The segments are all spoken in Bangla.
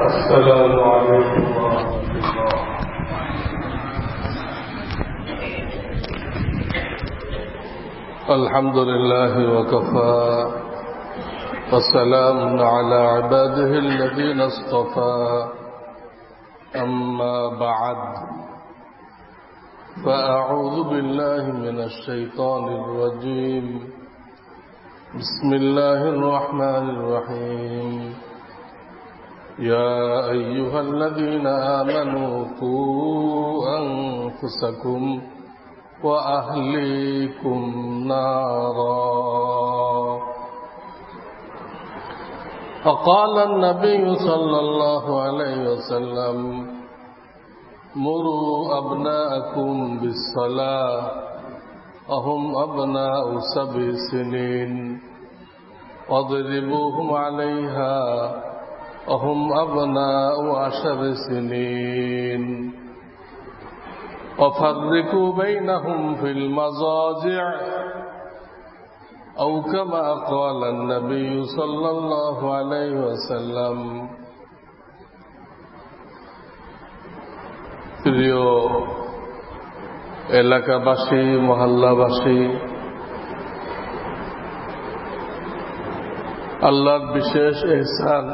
السلام عليكم ورحمة الله. الحمد لله وكفى والسلام على عباده الذين اصطفى. أما بعد، فأعوذ بالله من الشيطان الرجيم. بسم الله الرحمن الرحيم. يا أيها الذين آمنوا قوا أنفسكم وأهليكم نارا. فقال النبي صلى الله عليه وسلم: مروا أبناءكم بالصلاة وهم أبناء 7 سنين واضربوهم عليها وهم أبناء 10 سنين وفرقوا بينهم في المضاجع، أو كما قال النبي صلى الله عليه وسلم. প্রিয় এলাকাবাসী, মহল্লাবাসী, আল্লাহর বিশেষ ইহসান,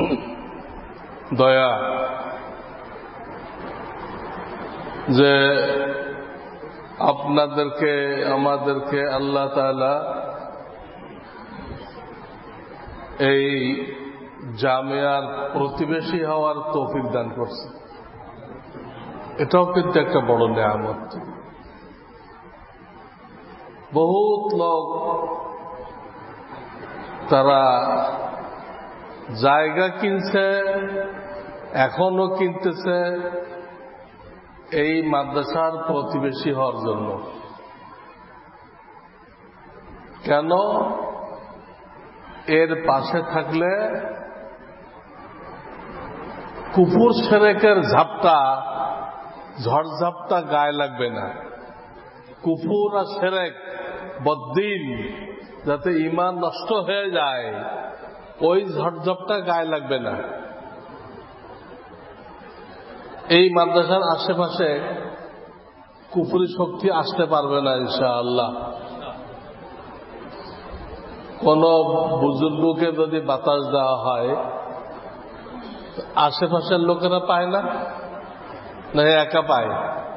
দয়া যে আপনাদেরকে আমাদেরকে আল্লাহ তাআলা এই জামিয়ার প্রতিবেশী হওয়ার তৌফিক দান করছে। এটাও কিন্তু একটা বড় নেয়ামত। বহুত লোক তারা জায়গা কিনছে, এখনো কিনতেছে এই মাদ্রাসার প্রতিবেশী হওয়ার জন্য। কেন? এর পাশে থাকলে কুফর শিরকের ঝাপটা, ঝড়ঝাপটা গায়ে লাগবে না। কুফর আর শিরক, বদ্দিন, যাতে ঈমান নষ্ট হয়ে যায়, ওই ঝড়ঝাপটা গায়ে লাগবে না। এই মাদ্রাসার আশেপাশে কুফরি শক্তি আসতে পারবে না ইনশাআল্লাহ। কোন বুজুর্গকে যদি বাতাস দেওয়া হয়, আশেপাশের লোকেরা পায় না, না একা পায়?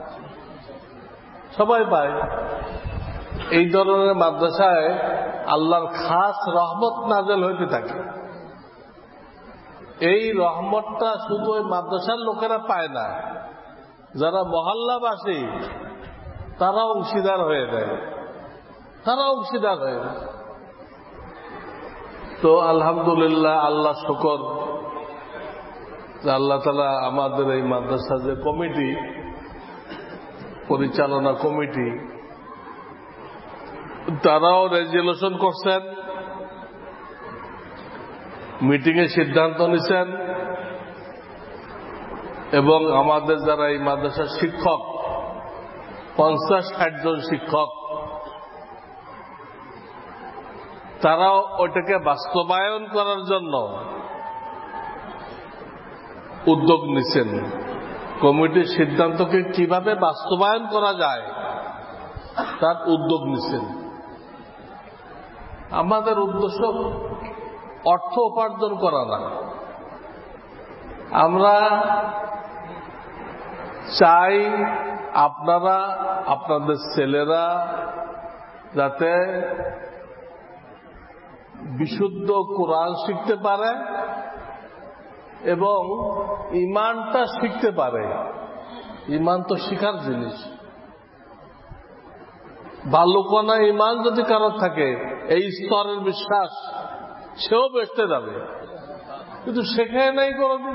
সবাই পায়। এই ধরনের মাদ্রাসায় আল্লাহর খাস রহমত নাযিল হইতে থাকে। এই রহমতটা শুধু ওই মাদ্রাসার লোকেরা পায় না, যারা মহল্লাবাসী তারা অংশীদার হয়ে যায়, তারা অংশীদার হয়ে যায়। তো আলহামদুলিল্লাহ, আল্লাহ শুকর যে আল্লাহ তাআলা আমাদের এই মাদ্রাসা যে কমিটি, পরিচালনা কমিটি, তারাও রেজুলেশন করছেন, মিটিংয়ে সিদ্ধান্ত নিছেন, এবং আমাদের যারা এই মাদ্রাসার শিক্ষক, 50-60 জন শিক্ষক, তারাও ওটাকে বাস্তবায়ন করার জন্য উদ্যোগ নিছেন। কমিটির সিদ্ধান্তকে কিভাবে বাস্তবায়ন করা যায় তার উদ্যোগ নিছেন। আমাদের উদ্দেশ্য অর্থ উপার্জন করা না। আমরা চাই আপনারা, আপনাদের ছেলেরা যাতে বিশুদ্ধ কোরআন শিখতে পারে এবং ঈমানটা শিখতে পারে। ঈমান তো শিখার জিনিস। বালুকণা ঈমান যদি কারোর থাকে, এই স্তরের বিশ্বাস, সেও বেঁচতে যাবে, কিন্তু শেখায় নাই কোনদিন,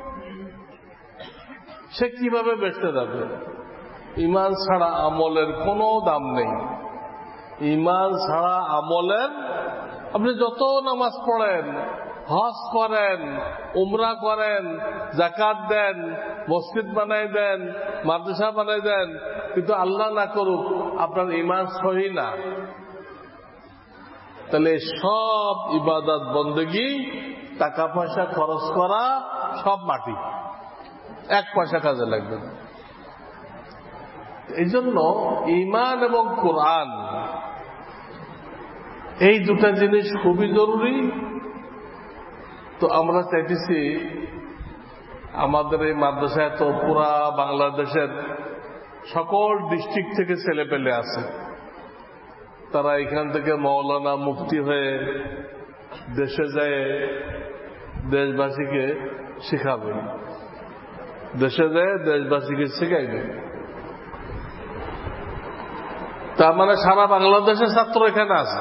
সে কিভাবে বেঁচতে যাবে? ঈমান ছাড়া আমলের কোনো দাম নেই। ঈমান ছাড়া আমলের, আপনি যত নামাজ পড়েন, হজ করেন, উমরা করেন, যাকাত দেন, মসজিদ বানাই দেন, মাদ্রাসা বানাই দেন, কিন্তু আল্লাহ না করুক আপনার ঈমান সহি না, তাহলে সব ইবাদত বন্দেগী টাকা পয়সা খরচ করা সব মাটি, 1 পয়সা কাজে লাগবে না। এই জন্য ঈমান এবং কোরআন এই দুটা জিনিস খুবই জরুরি। তো আমরা চাইতেছি আমাদের এই মাদ্রাসায় তো পুরা বাংলাদেশের সকল ডিস্ট্রিক্ট থেকে ছেলে পেলে আছে, তারা এখান থেকে মাওলানা মুফতি হয়ে দেশে যায় দেশবাসীকে শিখাবে, দেশে যায় দেশবাসীকে শিখাইবে। তার মানে সারা বাংলাদেশের ছাত্র এখানে আছে।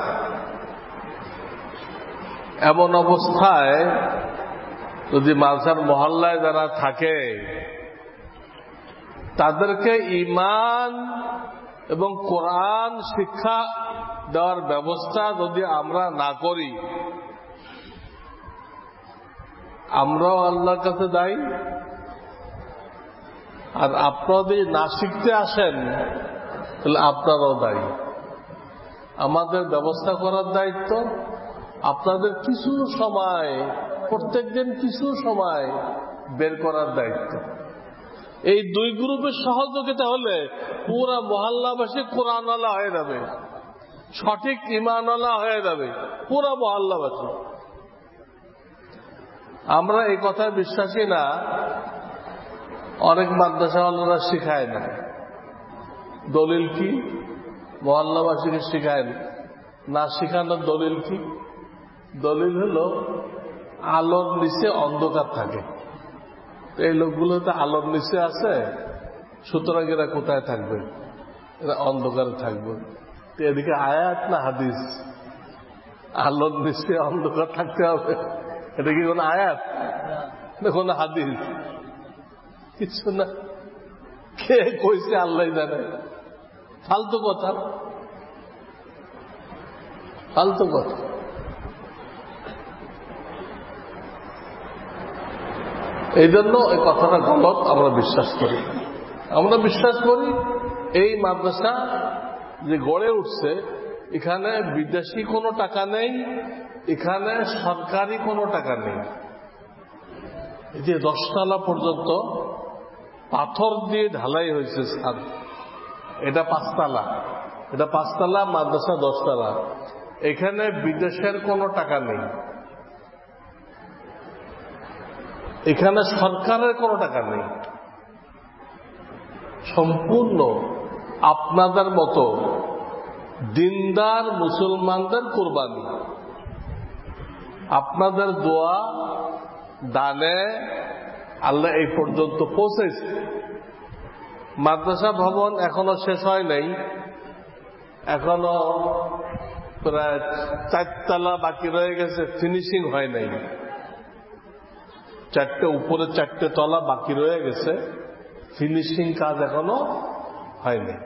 এমন অবস্থায় যদি মাদ্রাসার মহল্লায় যারা থাকে তাদেরকে ঈমান এবং কোরআন শিক্ষা দেওয়ার ব্যবস্থা যদি আমরা না করি, আমরাও আল্লাহর কাছে দায়ী। আর আপনারা যদি না শিখতে আসেন তাহলে আপনারাও দায়ী। আমাদের ব্যবস্থা করার দায়িত্ব, আপনাদের কিছু সময়, প্রত্যেকদিন কিছু সময় বের করার দায়িত্ব। এই দুই গ্রুপের সহযোগিতা হলে পুরা মহল্লাবাসী কোরআনওয়ালা হয়ে যাবে, সঠিক ঈমানওয়ালা হয়ে যাবে পুরা মহল্লাবাসী। আমরা এই কথায় বিশ্বাসী না, অনেক মাদ্রাসাওয়ালারা শিখায় না। দলিল কি? মহল্লাবাসীকে শিখায় না, শিখানোর দলিল কি? দলিল হলো আলোর নিচে অন্ধকার থাকে। এই লোকগুলো তো আলোর নিচে আছে, সুতরাং এরা কোথায় থাকবে? এরা অন্ধকারে থাকবে। এদিকে আয়াত না হাদিস? আলোর নিচে অন্ধকার থাকতে হবে, এটা কি কোন আয়াত না কোন হাদিস? কিছু না। কে কইছে আল্লাহ জানে। ফালতু কথা, ফালতু কথা। এই জন্য এই কথাটা গলত আমরা বিশ্বাস করি। আমরা বিশ্বাস করি এই মাদ্রাসা যে গড়ে উঠছে, এখানে বিদেশি কোনো টাকা নেই, এখানে সরকারি কোনো টাকা নেই। এই যে 10 তলা পর্যন্ত পাথর দিয়ে ঢালাই হয়েছে ছাদ, এটা 5 তলা, এটা 5 তলা, মাদ্রাসা 10 তলা। এখানে বিদেশের কোনো টাকা নেই, এখানে সরকারের কোনো টাকা নেই। সম্পূর্ণ আপনাদের মতো দিনদার মুসলমানদের কোরবানি, আপনাদের দোয়া দানে আল্লাহ এই পর্যন্ত পৌঁছেছে। মাদ্রাসা ভবন এখনো শেষ হয় নাই, এখনো প্রায় 4 তলা বাকি রয়ে গেছে, ফিনিশিং হয় নাই। 4টে উপরে 4টে তলা বাকি রয়ে গেছে, ফিনিশিং কাজ এখনো হয়নি।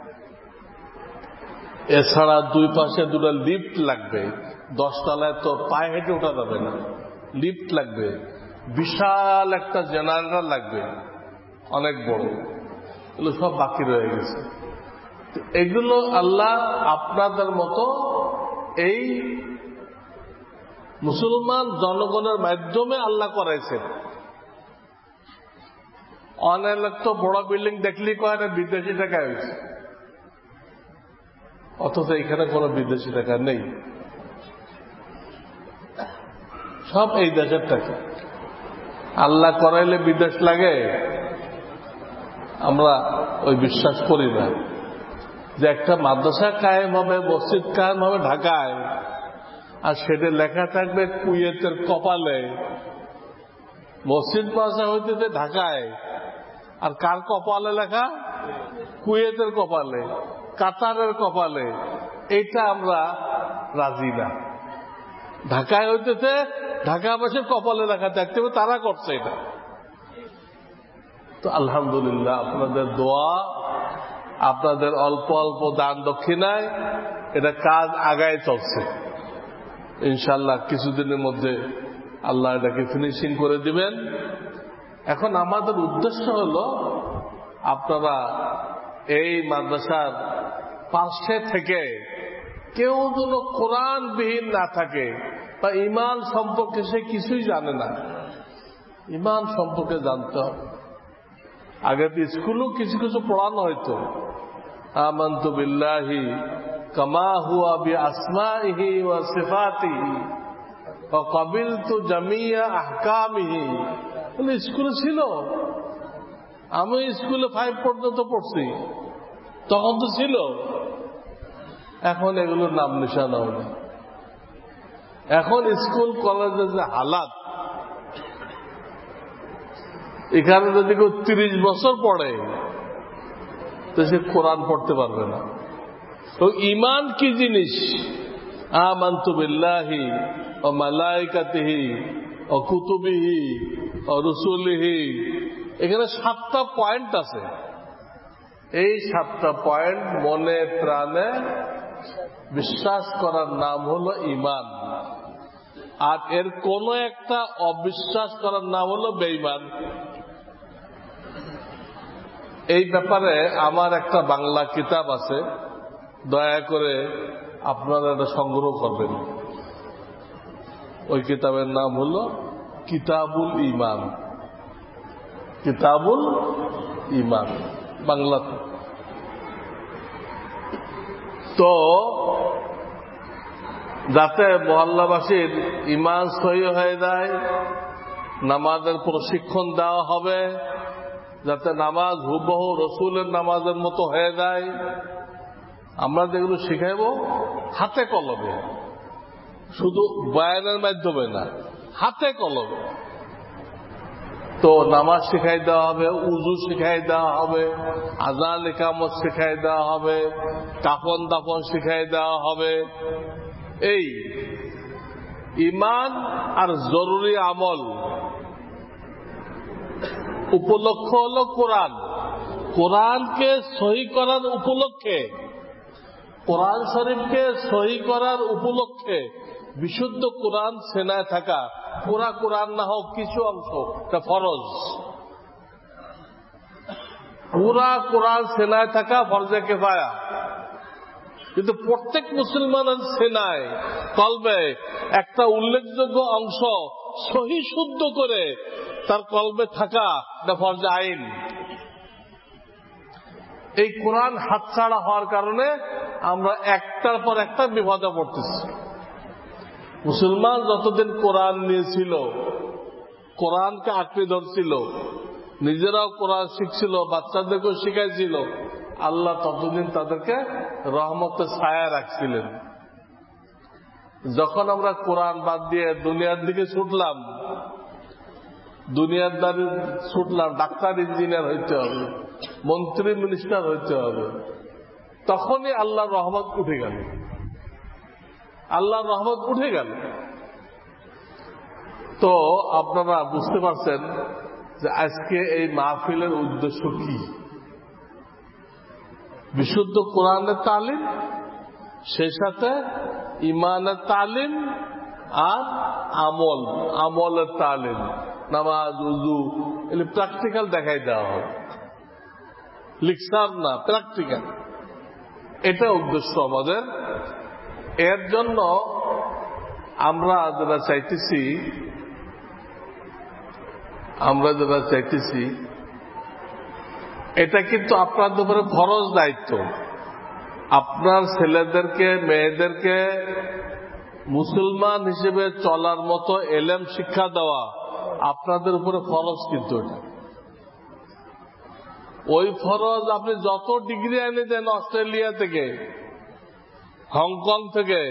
এছাড়া 2 পাশে 2টা লিফট লাগবে। 10 তলায় তো পায়ে হেঁটে ওঠা যাবে না, লিফট লাগবে। বিশাল একটা জেনারেটর লাগবে, অনেক বড়। এগুলো সব বাকি রয়ে গেছে। এগুলো আল্লাহ আপনাদের মতো এই মুসলমান জনগণের মাধ্যমে আল্লাহ করাইছেন। অনেক লোক তো বড় বিল্ডিং দেখলেই কয় না বিদেশি টাকা হয়েছে, অথচ এখানে কোনো বিদেশি টাকা নেই, সব এই দেশের টাকা। আল্লাহ করাইলে বিদেশ লাগে? আমরা ওই বিশ্বাস করি না যে একটা মাদ্রাসা কায়েম হবে, মসজিদ কায়েম হবে ঢাকায়, আর সেটা লেখা থাকবে কুয়েতের কপালে। মসজিদ মাদ্রাসা হইতেছে ঢাকায়, আর কার কপালে লেখা? কুয়েতের কপালে, কাতারের কপালে। এটা আমরা রাজি না। ঢাকায় হইতেছে ঢাকাবাসীর কপালে লেখা থাকতে হবে, তারা করছে এটা। তো আলহামদুলিল্লাহ, আপনাদের দোয়া, আপনাদের অল্প অল্প দান দক্ষিণায় এটা কাজ আগায় চলছে। ইনশাআল্লাহ কিছুদিনের মধ্যে আল্লাহ এটাকে ফিনিশিং করে দিবেন। এখন আমাদের উদ্দেশ্য হলো আপনারা এই মাদ্রাসার পাশে থেকে কেউ যেন কোরআনবিহীন না থাকে বা ঈমান সম্পর্কে সে কিছুই জানে না, ইমান সম্পর্কে জানতে হবে। আগে তো স্কুলও কিছু কিছু পড়ানো হয়তো, আমানতু বিল্লাহি কামা হুয়া বিআসমাইহি ওয়া সিফাতিহি ওয়া ক্বাবিলতু জামিয়া আহকামিহি। স্কুলে ছিল, আমি স্কুলে 5 পর্যন্ত পড়ছি, তখন তো ছিল। এখন এগুলোর নাম নিশানাও নেই। এখন স্কুল কলেজের যে হালাত, এখানে যদি কেউ 30 বছর পড়ে তো সে কোরআন পড়তে পারবে না। তো ঈমান কি জিনিস? আমানতু বিল্লাহি ওয়া মালাইকাতিহি ওয়া কুতুবিহি ওয়া রুসুলিহি, এখানে 7টা পয়েন্ট আছে। এই 7টা পয়েন্ট মনে প্রাণে বিশ্বাস করার নাম হলো ঈমান। আর এর কোন একটা অবিশ্বাস করার নাম হলো বেঈমান। এই ব্যাপারে আমার একটা বাংলা কিতাব আছে, দয়া করে আপনারা এটা সংগ্রহ করবেন। ওই কিতাবের নাম হলো কিতাবুল ঈমান। কিতাবুল ঈমান বাংলাতে। তো যাতে মহল্লাবাসীর ঈমান সহি হয়ে যায়, নামাজের প্রশিক্ষণ দেওয়া হবে, যাতে নামাজ হুবহু রসুলের নামাজের মতো হয়ে যায়। আমরা যেগুলো শিখাইব হাতে কলমে, শুধু বয়ানের মাধ্যমে না, হাতে কলমে। তো নামাজ শিখাই দেওয়া হবে, উযু শিখাই দেওয়া হবে, আযান ইকামত শিখাই দেওয়া হবে, কাফন দাফন শিখাই দেওয়া হবে। এই ঈমান আর জরুরি আমল উপলক্ষ হলো কোরআন। কোরআনকে সহি করার উপলক্ষে, কোরআন শরীফকে সহি করার উপলক্ষে বিশুদ্ধ কোরআন সেনায় থাকা, পুরা কোরআন না হোক কিছু অংশ, এটা ফরজ। পুরা কোরআন সেনায় থাকা ফরজে কিফায়া। কিন্তু প্রত্যেক মুসলমানের সেনায় কলবে একটা উল্লেখযোগ্য অংশ সহি শুদ্ধ করে তার কলবে থাকা, এটা ফরজে আইন। এই কোরআন হাতছাড়া হওয়ার কারণে আমরা একটার পর একটা বিপদে পড়তেছি। মুসলমান যতদিন কোরআন নিয়েছিল, কোরআনকে আঁকড়ে ধরছিল, নিজেরাও কোরআন শিখছিল, বাচ্চাদেরকেও শিখাইছিল, আল্লাহ ততদিন তাদেরকে রহমতের ছায়ায় রাখছিলেন। যখন আমরা কোরআন বাদ দিয়ে দুনিয়ার দিকে ছুটলাম, দুনিয়ার দ্বারে ছুটলাম, ডাক্তার ইঞ্জিনিয়ার হইতে হবে, মন্ত্রী মিনিস্টার হইতে হবে, তখনই আল্লাহর রহমত উঠে গেল। আল্লাহর রহমত উঠে গেল। তো আপনারা বুঝতে পারছেন যে আজকে এই মাহফিলের উদ্দেশ্য কি? বিশুদ্ধ কোরআনের তালিম, সেই সাথে ঈমানের তালিম আর আমলের তালিম, নামাজ উযু, এগুলো প্র্যাকটিক্যাল দেখাই দেওয়া হবে, লিকচার না, প্র্যাকটিক্যাল। এটা উদ্দেশ্য আমাদের। এর জন্য আমরা যারা চাইতেছি এটা কিন্তু আপনাদের উপরে ফরজ দায়িত্ব। আপনার ছেলেদেরকে মেয়েদেরকে মুসলমান হিসেবে চলার মতো এলেম শিক্ষা দেওয়া আপনাদের উপরে ফরজ। কিন্তু এটা ওই ফরজ আপনি যত ডিগ্রি এনে দেন অস্ট্রেলিয়া থেকে, হংকং থেকে,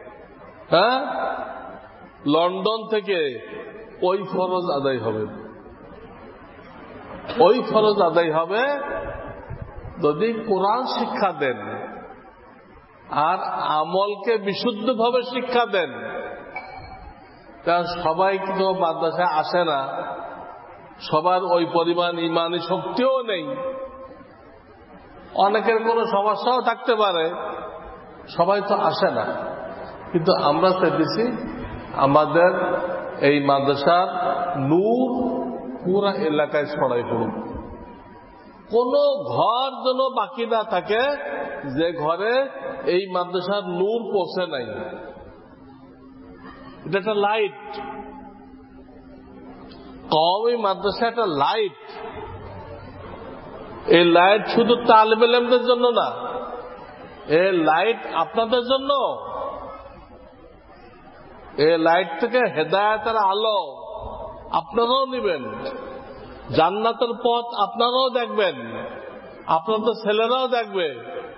লন্ডন থেকে, ওই ফরজ আদায় হবে। ওই ফরজ আদায় হবে যদি কোরআন শিক্ষা দেন আর আমলকে বিশুদ্ধভাবে শিক্ষা দেন। কারণ সবাই কিন্তু মাদ্রাসায় আসে না, সবার ওই পরিমাণ ইমানি শক্তিও নেই, অনেকের কোনো সমস্যাও থাকতে পারে, সবাই তো আসে না। কিন্তু আমরা চাইতেছি আমাদের এই মাদ্রাসার নূর পুরা এলাকায় ছড়াই পড়ুক। কোন ঘর যেন বাকি না থাকে যে ঘরে এই মাদ্রাসার নূর পৌঁছে নাই। এটা একটা লাইট। কওমি মাদ্রাসা একটা লাইট। এই লাইট শুধু তালিবে ইলমদের জন্য না, এই লাইট আপনাদের জন্য। এই লাইট থেকে হেদায়েতের আলো আপনারাও নিবেন, জান্নাতের পথ আপনারাও দেখবেন, আপনাদের ছেলেরাও দেখবে।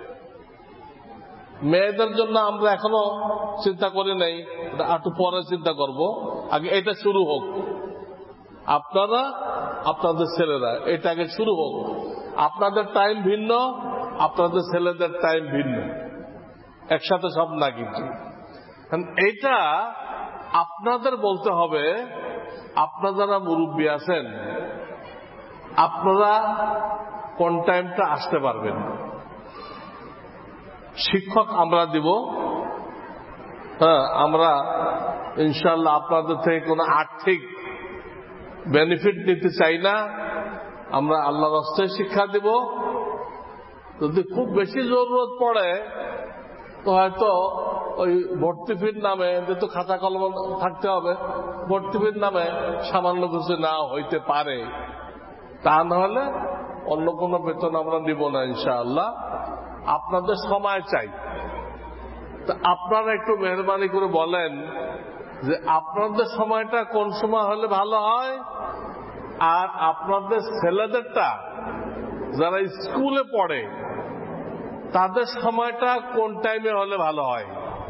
মেয়েদের জন্য আমরা এখনো চিন্তা করি নাই, একটু পরে চিন্তা করব, আগে এটা শুরু হোক। আপনারা, আপনাদের ছেলেরা, এটা আগে শুরু হোক। আপনাদের টাইম ভিন্ন, আপনাদের ছেলেদের টাইম ভিন্ন, একসাথে সব না। কিন্তু এইটা আপনাদের বলতে হবে। আপনারা যারা মুরব্বী আছেন, আপনারা কোন টাইমটা আসতে পারবেন। শিক্ষক আমরা দিব, হ্যাঁ, আমরা ইনশাআল্লাহ আপনাদের থেকে কোনো আর্থিক বেনিফিট নিতে চাই না। আমরা আল্লাহর রাস্তায় শিক্ষা দিব। যদি খুব বেশি জরুরত পড়ে তো হয়তো ওই ভর্তি ফির নামে, যেহেতু খাতা কলম থাকতে হবে, ভর্তি ফির নামে সামান্য কিছু না হইতে পারে। তা না হলে অন্য কোনো বেতন আমরা নিব না ইনশাআল্লাহ। আপনাদের সময় চাই। তা আপনারা একটু মেহরবানি করে বলেন যে আপনাদের সময়টা কোন সময় হলে ভালো হয়, আর আপনাদের ছেলেদেরটা যারা স্কুলে পড়ে তাদের সময়টা কোন টাইমে হলে ভালো হয়।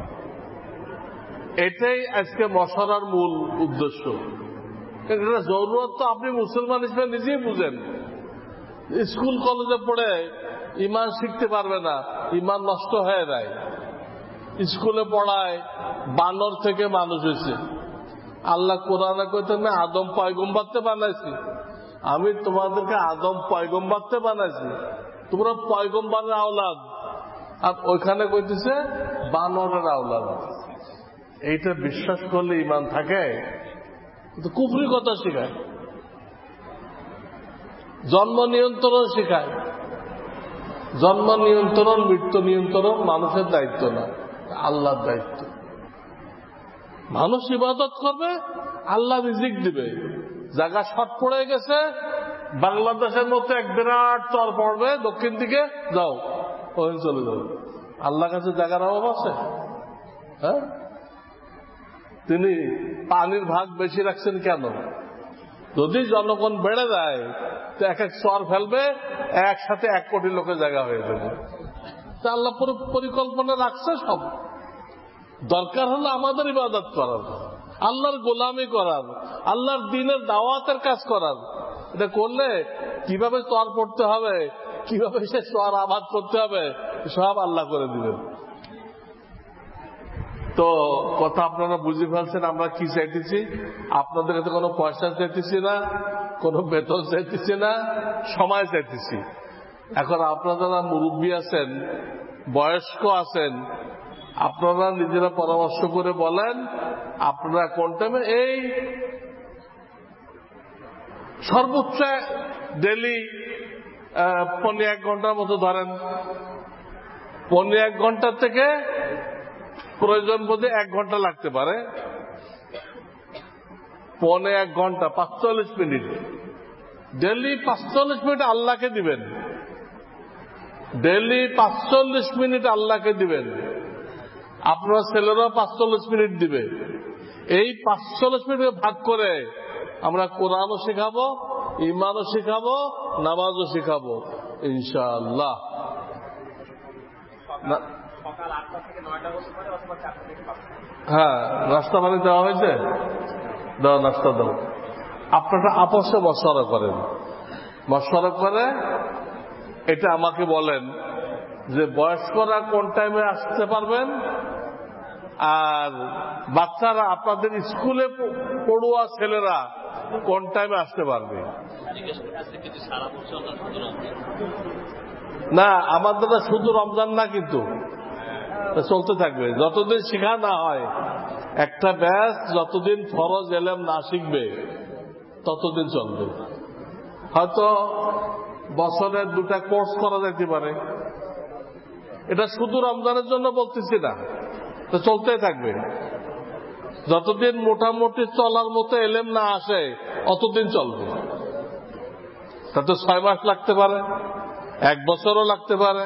এটাই আজকে মশারার মূল উদ্দেশ্য। এটা জরুরত তো আপনি মুসলমান হিসেবে নিজেই বুঝেন। স্কুল কলেজে পড়ে ইমান শিখতে পারবে না, ইমান নষ্ট হয়ে যায়। স্কুলে পড়ায় বানর থেকে মানুষ হয়েছে। আল্লাহ কোরআনে কইতেন না, আদম পয়গম্বরতে বানাইছি, আমি তোমাদেরকে আদম পয়গম্বরতে বানাইছি, তোমরা পয়গম্বরের আওলাদ। আর ওইখানে কইতেছে বানরের আওলাদ। এইটা বিশ্বাস করলে ইমান থাকে? কুফরি কথা শেখায়, জন্ম নিয়ন্ত্রণ শেখায়। জন্ম নিয়ন্ত্রণ, মৃত্যু নিয়ন্ত্রণ মানুষের দায়িত্ব না, আল্লাহর দায়িত্ব। মানুষ ইবাদত করবে, আল্লাহ রিজিক দিবে। জায়গা শর্ট পড়ে গেছে, বাংলাদেশের মতো এক বিরাট চর পড়বে দক্ষিণ দিকে, যাও ওখানে চলে যাও। আল্লাহর কাছে জায়গার অভাব আছে? হ্যাঁ, তিনি পানির ভাগ বেশি রাখছেন কেন? যদি জনগণ বেড়ে যায় তো এক এক চর ফেলবে, একসাথে 1 কোটি লোকের জায়গা হয়ে যাবে। তা আল্লাহ পরিকল্পনা রাখছে সব। দরকার হলো আমাদের ইবাদত করার, আল্লাহর গোলামি করার, আল্লাহর দ্বীনের দাওয়াতের কাজ করার। এটা করলে কিভাবে চর পড়তে হবে, কিভাবে সে চর আবাদ করতে হবে, সব আল্লাহ করে দিবেন। তো কথা আপনারা বুঝে ফেলছেন আমরা কি চাইতেছি। আপনাদের কাছে কোনো পয়সা চাইতেছি না, কোনো বেতন চাইতেছি না, সময় চাইতেছি। এখন আপনারা যারা মুরব্বী আছেন, বয়স্ক আছেন, আপনারা নিজেরা পরামর্শ করে বলেন আপনারা কোন টাইমে, এই সর্বোচ্চ ডেলি 1.5 ঘন্টার মতো ধরেন, 1.5 ঘন্টা থেকে প্রয়োজন বোধে 1 ঘন্টা লাগতে পারে। 1.5 ঘন্টা 45 মিনিট ডেলি, 45 মিনিট আল্লাহকে দিবেন। ডেলি 45 মিনিট আল্লাহকে দিবেন। আপনার ছেলেরা 45 মিনিট দিবে। এই 45 মিনিট ভাগ করে আমরা কোরআনও শেখাবো, ইমানও শেখাবো, নামাজও শেখাবো ইনশাআল্লাহ। হ্যাঁ, নাস্তা পানি দেওয়া হয়েছে, দাও নাস্তা দাও। আপনারা আপসে মশওয়ারা করেন, মশওয়ারা করে এটা আমাকে বলেন যে বয়স্করা কোন টাইমে আসতে পারবেন, আর বাচ্চারা আপনাদের স্কুলে পড়ুয়া ছেলেরা কোন টাইমে আসতে পারবে। না, আমাদের শুধু রমজান না, কিন্তু চলতে থাকবে যতদিন শেখা না হয়। একটা ব্যাচ যতদিন ফরজ এলেম না শিখবে ততদিন চলবে। হয়তো বছরের 2টা কোর্স করা যেতে পারে। এটা শুধু রমজানের জন্য বলতেছি না, তো চলতে থাকবে। যতদিন মোটামুটি চলার মতো এলেম না আসে অতদিন চলবে। তাতে 6 মাস লাগতে পারে, 1 বছরও লাগতে পারে।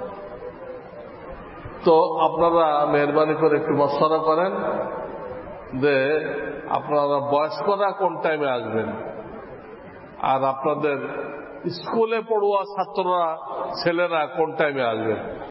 তো আপনারা মেহরবানি করে একটু মশওয়ারা করেন যে আপনারা বয়স্করা কোন টাইমে আসবেন, আর আপনাদের স্কুলে পড়ুয়া ছাত্ররা ছেলেরা কোন টাইমে আসবেন।